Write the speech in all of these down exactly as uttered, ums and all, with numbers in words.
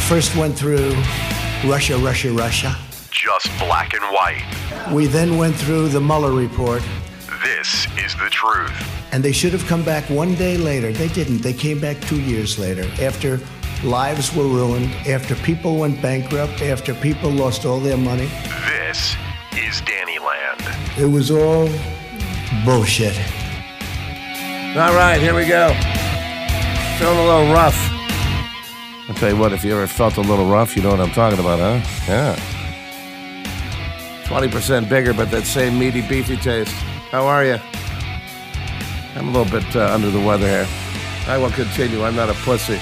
first went through Russia, Russia, Russia. Just black and white. We then went through the Mueller report. This is the truth. And they should have come back one day later. They didn't. They came back two years later, after lives were ruined, after people went bankrupt, after people lost all their money. This is Danny Land. It was all bullshit. All right, here we go. Feeling a little rough. I'll tell you what, if you ever felt a little rough, you know what I'm talking about, huh? Yeah. twenty percent bigger, but that same meaty, beefy taste. How are you? I'm a little bit uh, under the weather here. I will continue. I'm not a pussy.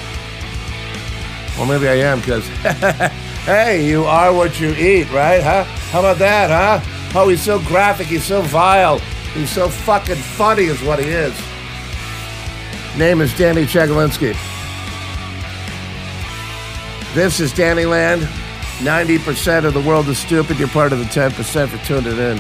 Well, maybe I am, because, hey, you are what you eat, right? Huh? How about that, huh? Oh, he's so graphic. He's so vile. He's so fucking funny is what he is. Name is Danny Chegalinsky. This is Danny Land. ninety percent of the world is stupid. You're part of the ten percent for tuning in.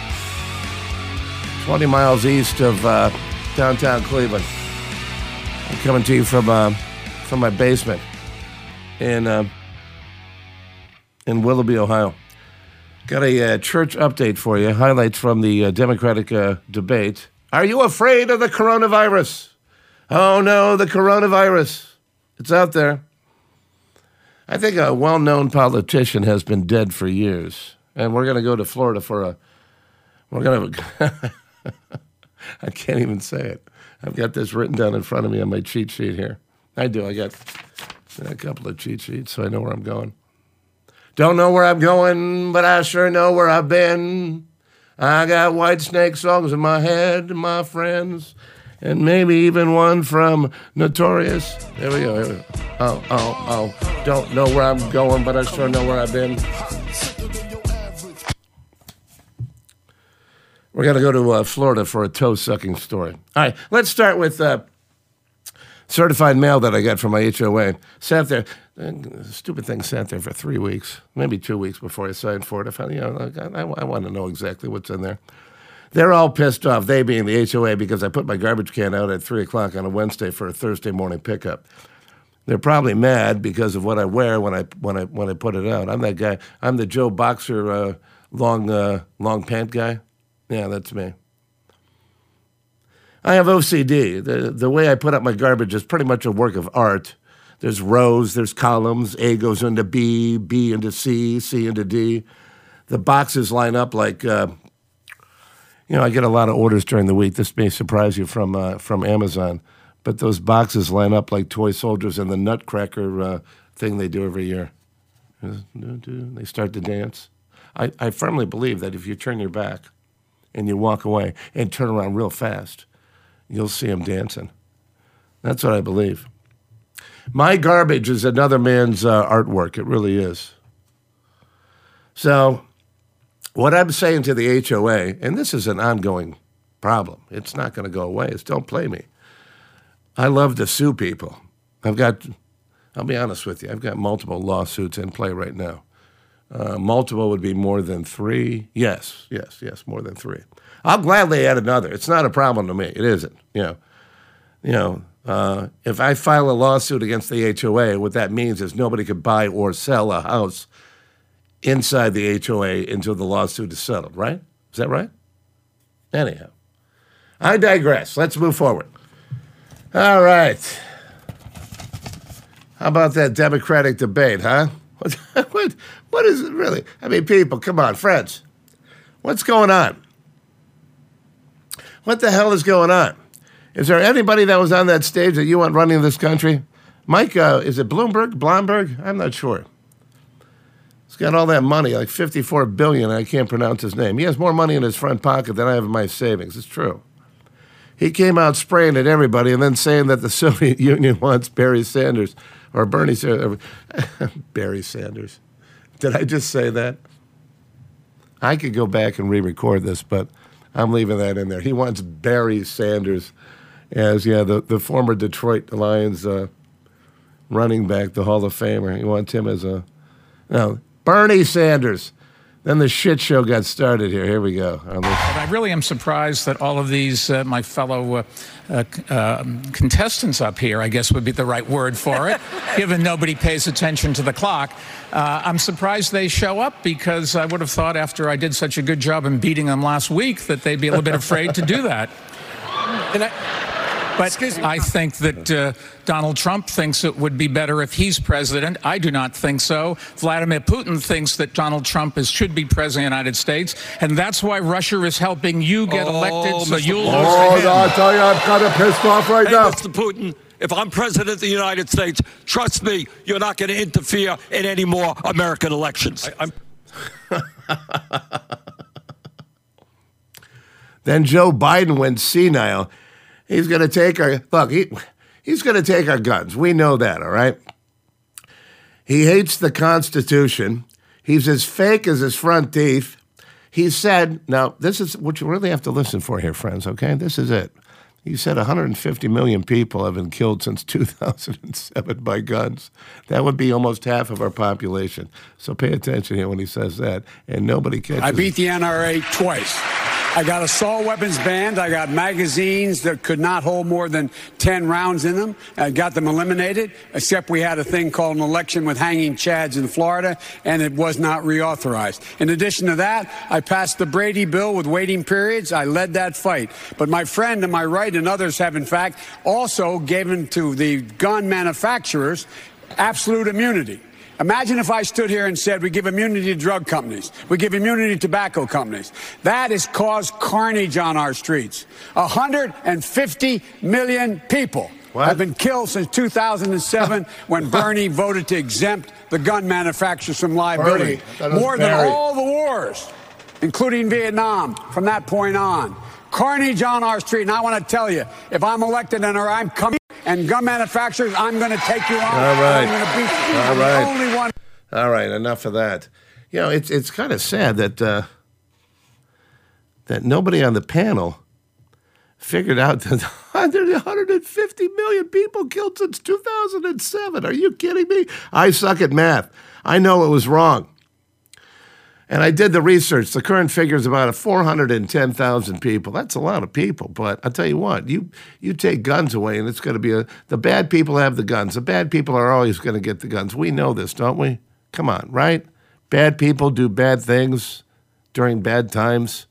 twenty miles east of uh, downtown Cleveland. I'm coming to you from uh, from my basement in uh, in Willoughby, Ohio. Got a uh, church update for you. Highlights from the uh, Democratic uh, debate. Are you afraid of the coronavirus? Oh no, the coronavirus. It's out there. I think a well-known politician has been dead for years. And we're going to go to Florida for a... We're going to... I can't even say it. I've got this written down in front of me on my cheat sheet here. I do. I got a couple of cheat sheets, so I know where I'm going. Don't know where I'm going, but I sure know where I've been. I got Whitesnake songs in my head, my friends, and maybe even one from Notorious. There we go. Here we go. Oh, oh, oh. Don't know where I'm going, but I sure know where I've been. We're going to go to uh, Florida for a toe-sucking story. All right, let's start with uh, certified mail that I got from my H O A. Sat there, uh, stupid thing sat there for three weeks, maybe two weeks before I signed for it. I found, you know, like, I, I want to know exactly what's in there. They're all pissed off, they being the H O A, because I put my garbage can out at three o'clock on a Wednesday for a Thursday morning pickup. They're probably mad because of what I wear when I when I when I put it out. I'm that guy. I'm the Joe Boxer uh, long uh, long pant guy. Yeah, that's me. I have O C D. The the way I put up my garbage is pretty much a work of art. There's rows, there's columns. A goes into B, B into C, C into D. The boxes line up like, uh, you know, I get a lot of orders during the week. This may surprise you from uh, from Amazon. But those boxes line up like toy soldiers in the Nutcracker uh, thing they do every year. They start to dance. I, I firmly believe that if you turn your back and you walk away and turn around real fast, you'll see them dancing. That's what I believe. My garbage is another man's uh, artwork. It really is. So what I'm saying to the H O A, and this is an ongoing problem. It's not going to go away. It's don't play me. I love to sue people. I've got, I'll be honest with you, I've got multiple lawsuits in play right now. Uh, multiple would be more than three. Yes, yes, yes, more than three. I'll gladly add another. It's not a problem to me. It isn't. You know, you know. Uh, if I file a lawsuit against the H O A, what that means is nobody could buy or sell a house inside the H O A until the lawsuit is settled. Right? Is that right? Anyhow, I digress. Let's move forward. All right. How about that Democratic debate, huh? What, what, what is it really? I mean, people, come on, friends. What's going on? What the hell is going on? Is there anybody that was on that stage that you want running this country? Mike, uh, is it Bloomberg? Blomberg? I'm not sure. He's got all that money, like fifty-four billion dollars, and I can't pronounce his name. He has more money in his front pocket than I have in my savings. It's true. He came out spraying at everybody and then saying that the Soviet Union wants Barry Sanders or Bernie Sanders. Barry Sanders. Did I just say that? I could go back and re-record this, but I'm leaving that in there. He wants Barry Sanders as, yeah, the, the former Detroit Lions uh, running back, the Hall of Famer. He wants him as a, no, Bernie Sanders. Then the shit show got started here. Here we go. But I really am surprised that all of these, uh, my fellow uh, uh, uh, contestants up here, I guess would be the right word for it, given nobody pays attention to the clock. Uh, I'm surprised they show up because I would have thought after I did such a good job in beating them last week that they'd be a little bit afraid to do that. And I, But I think that uh, Donald Trump thinks it would be better if he's president. I do not think so. Vladimir Putin thinks that Donald Trump is, should be president of the United States, and that's why Russia is helping you get oh, elected, so Mister you'll lose Oh, to him. I tell you, I'm kind of pissed off right hey, now. Mister Putin, if I'm president of the United States, trust me, you're not going to interfere in any more American elections. I, I'm Then Joe Biden went senile. He's going to take our, look, he, he's going to take our guns. We know that, all right? He hates the Constitution. He's as fake as his front teeth. He said, now, this is what you really have to listen for here, friends, okay? This is it. He said one hundred fifty million people have been killed since two thousand seven by guns. That would be almost half of our population. So pay attention here when he says that, and nobody catches I beat the N R A twice. I got assault weapons banned. I got magazines that could not hold more than ten rounds in them. I got them eliminated, except we had a thing called an election with hanging chads in Florida, and it was not reauthorized. In addition to that, I passed the Brady bill with waiting periods. I led that fight. But my friend to my right and others have, in fact, also given to the gun manufacturers absolute immunity. Imagine if I stood here and said we give immunity to drug companies, we give immunity to tobacco companies. That has caused carnage on our streets. one hundred fifty million people What? have been killed since two thousand seven when Bernie voted to exempt the gun manufacturers from liability. Bernie. That was More than Barry. all the wars, including Vietnam, from that point on. Carnage on our street. And I want to tell you, if I'm elected and or I'm coming, and gun manufacturers, I'm going to take you on. All right. I'm going to beat you. All I'm right. the only one. All right, enough of that. You know, it's it's kind of sad that uh, that nobody on the panel figured out that one hundred fifty million people killed since two thousand seven. Are you kidding me? I suck at math. I know it was wrong. And I did the research. The current figure is about four hundred ten thousand people. That's a lot of people. But I'll tell you what, you you take guns away, and it's going to be a, the bad people have the guns. The bad people are always going to get the guns. We know this, don't we? Come on, right? Bad people do bad things during bad times.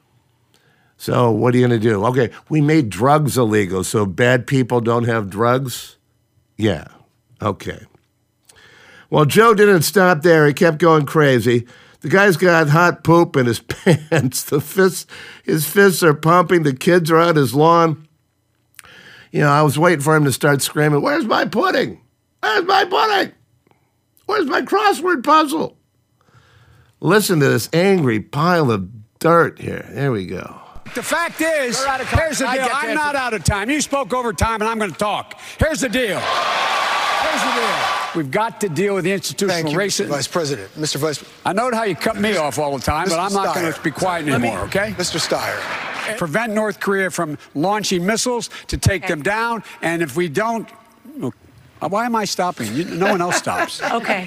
So what are you going to do? Okay, we made drugs illegal, so bad people don't have drugs? Yeah, okay. Well, Joe didn't stop there. He kept going crazy. The guy's got hot poop in his pants. The fists, his fists are pumping. The kids are on his lawn. You know, I was waiting for him to start screaming, "Where's my pudding? Where's my pudding? Where's my crossword puzzle?" Listen to this angry pile of dirt here. There we go. The fact is, here's the deal. I'm not out of time. You spoke over time, and I'm going to talk. Here's the deal. Here's the deal. We've got to deal with the institutional Thank you, racism. Mister Vice President. Mister Vice President. I know how you cut me off all the time, but I'm not going to be quiet anymore, okay? Mister Steyer. Prevent North Korea from launching missiles to take them down, and if we don't, why am I stopping? You, no one else stops. Okay.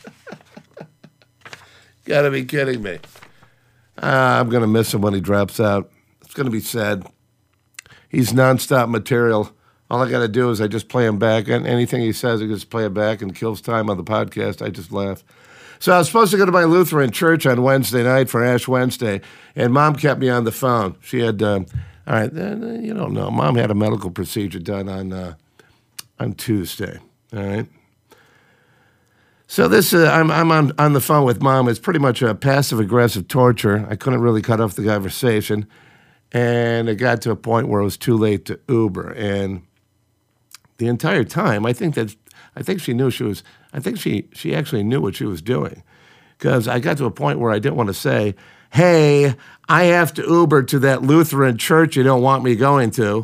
Gotta be kidding me. Uh, I'm going to miss him when he drops out. It's going to be sad. He's nonstop material. All I got to do is I just play him back. And anything he says, I just play it back and kills time on the podcast. I just laugh. So I was supposed to go to my Lutheran church on Wednesday night for Ash Wednesday, and Mom kept me on the phone. She had, um, all right, uh, you don't know. Mom had a medical procedure done on uh, on Tuesday, all right? So this, uh, I'm I'm on, on the phone with Mom. It's pretty much a passive-aggressive torture. I couldn't really cut off the conversation, and it got to a point where it was too late to Uber. And the entire time, I think that I think she knew she was. I think she she actually knew what she was doing, because I got to a point where I didn't want to say, "Hey, I have to Uber to that Lutheran church you don't want me going to."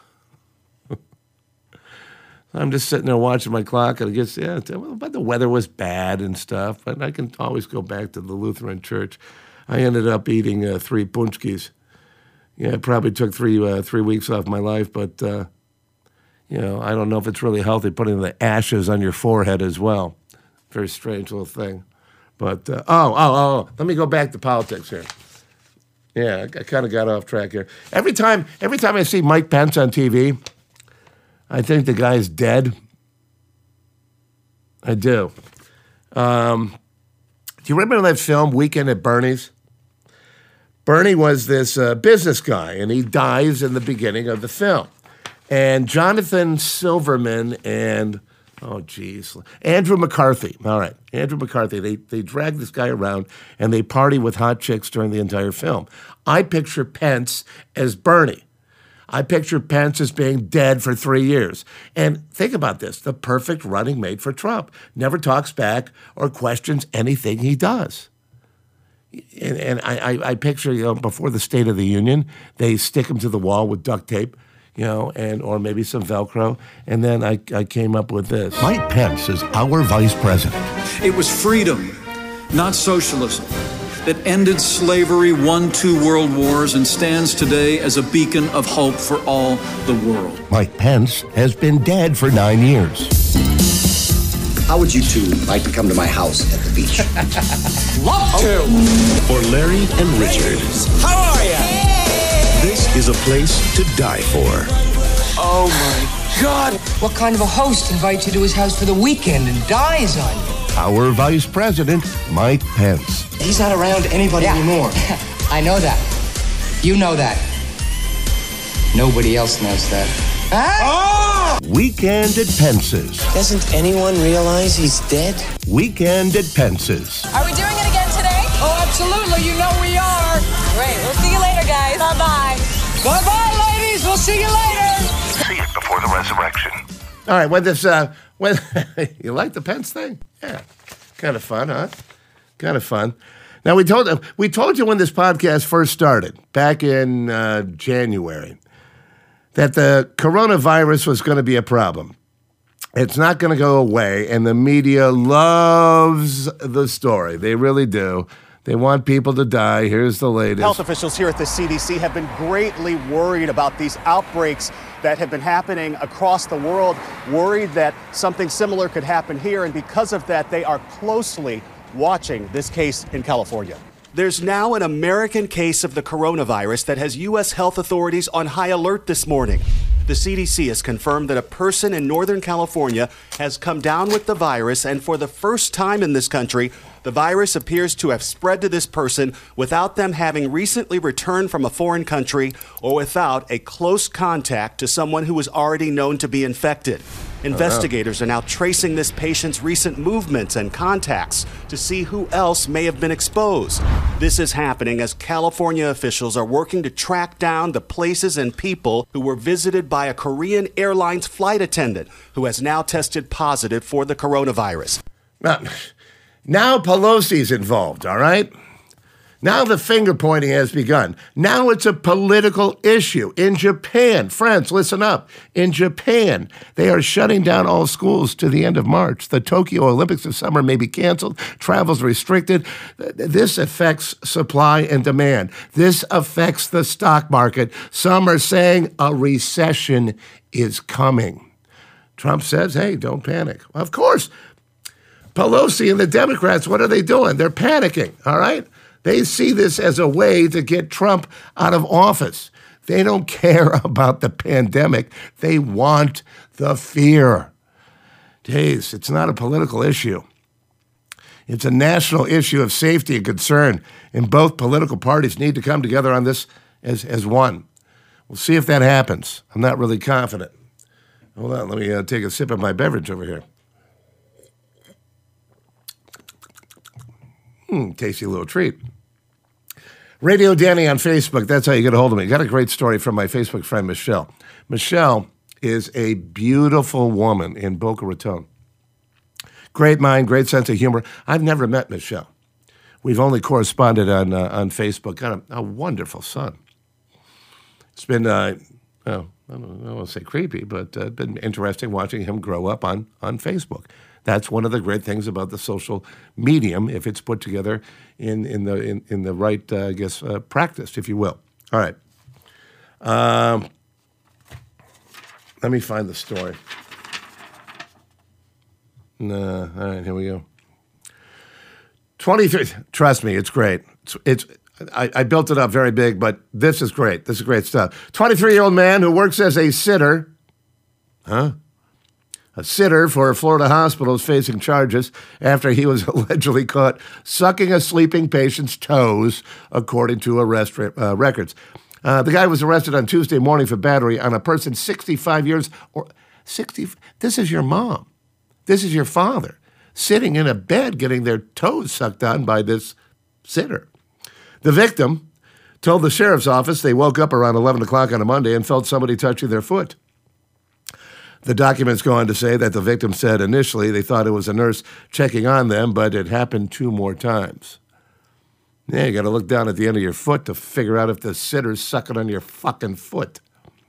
I'm just sitting there watching my clock, and it gets, yeah, but the weather was bad and stuff, but I can always go back to the Lutheran church. I ended up eating uh, three punchkis. Yeah, it probably took three uh, three weeks off my life, but, uh, you know, I don't know if it's really healthy putting the ashes on your forehead as well. Very strange little thing. But, uh, oh, oh, oh, let me go back to politics here. Yeah, I, I kind of got off track here. Every time, every time I see Mike Pence on T V, I think the guy's dead. I do. Um, do you remember that film, Weekend at Bernie's? Bernie was this uh, business guy, and he dies in the beginning of the film. And Jonathan Silverman and, oh, geez, Andrew McCarthy. All right, Andrew McCarthy. They, they drag this guy around, and they party with hot chicks during the entire film. I picture Pence as Bernie. I picture Pence as being dead for three years. And think about this, the perfect running mate for Trump. Never talks back or questions anything he does. And, and I, I, I picture, you know, before the State of the Union, they stick him to the wall with duct tape, you know, and or maybe some Velcro. And then I, I came up with this. Mike Pence is our vice president. It was freedom, not socialism, that ended slavery, won two world wars, and stands today as a beacon of hope for all the world. Mike Pence has been dead for nine years. How would you two like to come to my house at the beach? Love to! For Larry and Richard. How are you? This is a place to die for. Oh my God! What kind of a host invites you to his house for the weekend and dies on you? Our vice president, Mike Pence. He's not around anybody yeah. anymore. I know that. You know that. Nobody else knows that. Huh? Oh! Weekend at Pence's. Doesn't anyone realize he's dead? Weekend at Pence's. Are we doing it again today? Oh, absolutely. You know we are. Great. We'll see you later, guys. Bye-bye. Bye-bye, ladies. We'll see you later. See it before the resurrection. All right, when this, uh, when you like the Pence thing? Yeah, kind of fun, huh? Kind of fun. Now we told we told you when this podcast first started back in uh, January that the coronavirus was going to be a problem. It's not going to go away, and the media loves the story. They really do. They want people to die. Here's the latest. Health officials here at the C D C have been greatly worried about these outbreaks that have been happening across the world, worried that something similar could happen here. And because of that, they are closely watching this case in California. There's now an American case of the coronavirus that has U S health authorities on high alert this morning. The C D C has confirmed that a person in Northern California has come down with the virus, and for the first time in this country, the virus appears to have spread to this person without them having recently returned from a foreign country or without a close contact to someone who was already known to be infected. Investigators are now tracing this patient's recent movements and contacts to see who else may have been exposed. This is happening as California officials are working to track down the places and people who were visited by a Korean Airlines flight attendant who has now tested positive for the coronavirus. Now, now Pelosi's involved, all right? Now the finger pointing has begun. Now it's a political issue. In Japan, friends, listen up. In Japan, they are shutting down all schools to the end of March. The Tokyo Olympics of summer may be canceled. Travel's restricted. This affects supply and demand. This affects the stock market. Some are saying a recession is coming. Trump says, hey, don't panic. Of course, Pelosi and the Democrats, what are they doing? They're panicking, all right? They see this as a way to get Trump out of office. They don't care about the pandemic. They want the fear. Jeez, it's not a political issue. It's a national issue of safety and concern, and both political parties need to come together on this as, as one. We'll see if that happens. I'm not really confident. Hold on, let me uh, take a sip of my beverage over here. Hmm, tasty little treat. Radio Danny on Facebook. That's how you get a hold of me. Got a great story from my Facebook friend, Michelle. Michelle is a beautiful woman in Boca Raton. Great mind, great sense of humor. I've never met Michelle. We've only corresponded on uh, on Facebook. Got a, a wonderful son. It's been, uh, oh, I don't, I don't want to say creepy, but uh, been interesting watching him grow up on, on Facebook. That's one of the great things about the social medium, if it's put together in, in the in, in the right, uh, I guess, uh, practice, if you will. All right. Um, let me find the story. No, all right, here we go. twenty-three, trust me, it's great. It's, it's I, I built it up very big, but this is great. This is great stuff. twenty-three-year-old man who works as a sitter, huh? A sitter for a Florida hospital is facing charges after he was allegedly caught sucking a sleeping patient's toes, according to arrest uh, records. Uh, the guy was arrested on Tuesday morning for battery on a person sixty-five years or sixty. This is your mom. This is your father sitting in a bed getting their toes sucked on by this sitter. The victim told the sheriff's office they woke up around eleven o'clock on a Monday and felt somebody touching their foot. The documents go on to say that the victim said initially they thought it was a nurse checking on them, but it happened two more times. Yeah, you got to look down at the end of your foot to figure out if the sitter's sucking on your fucking foot.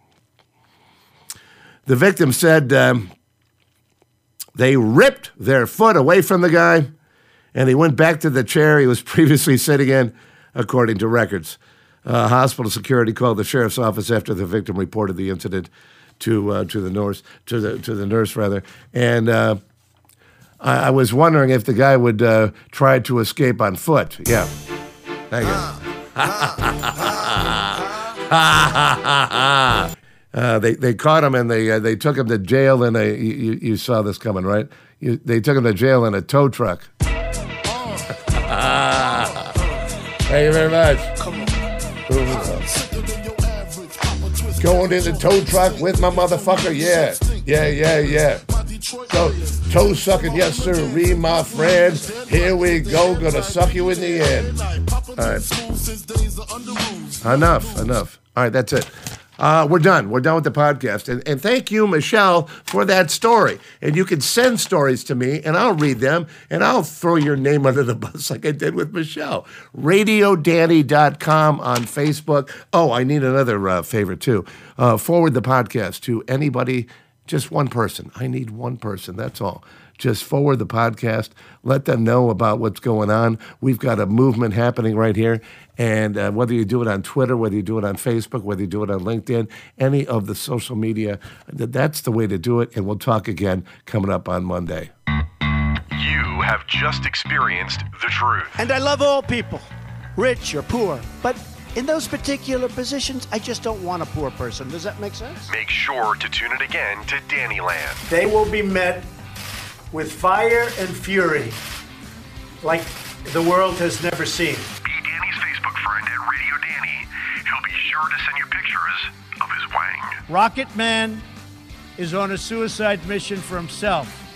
The victim said um, they ripped their foot away from the guy, and he went back to the chair he was previously sitting in, according to records. Uh, hospital security called the sheriff's office after the victim reported the incident to uh, to the nurse, to the to the nurse rather, and uh, I, I was wondering if the guy would uh, try to escape on foot. Yeah, thank you. uh, they they caught him and they uh, they took him to jail in a. You, you saw this coming, right? You, they took him to jail in a tow truck. Thank you very much. Going in the tow truck with my motherfucker, yeah, yeah, yeah, yeah. So, toe sucking, yes sir, re my friend. Here we go, gonna suck you in the end. All right. Enough, enough. All right, that's it. Uh, we're done. We're done with the podcast. And, and thank you, Michelle, for that story. And you can send stories to me, and I'll read them, and I'll throw your name under the bus like I did with Michelle. radio danny dot com on Facebook. Oh, I need another uh, favor, too. Uh, forward the podcast to anybody, just one person. I need one person, that's all. Just forward the podcast. Let them know about what's going on. We've got a movement happening right here. And uh, whether you do it on Twitter, whether you do it on Facebook, whether you do it on LinkedIn, any of the social media, that's the way to do it. And we'll talk again coming up on Monday. You have just experienced the truth. And I love all people, rich or poor. But in those particular positions, I just don't want a poor person. Does that make sense? Make sure to tune in again to Dannyland. They will be met with fire and fury like the world has never seen. Be Danny's Facebook friend at Radio Danny. He'll be sure to send you pictures of his wang. Rocket Man is on a suicide mission for himself.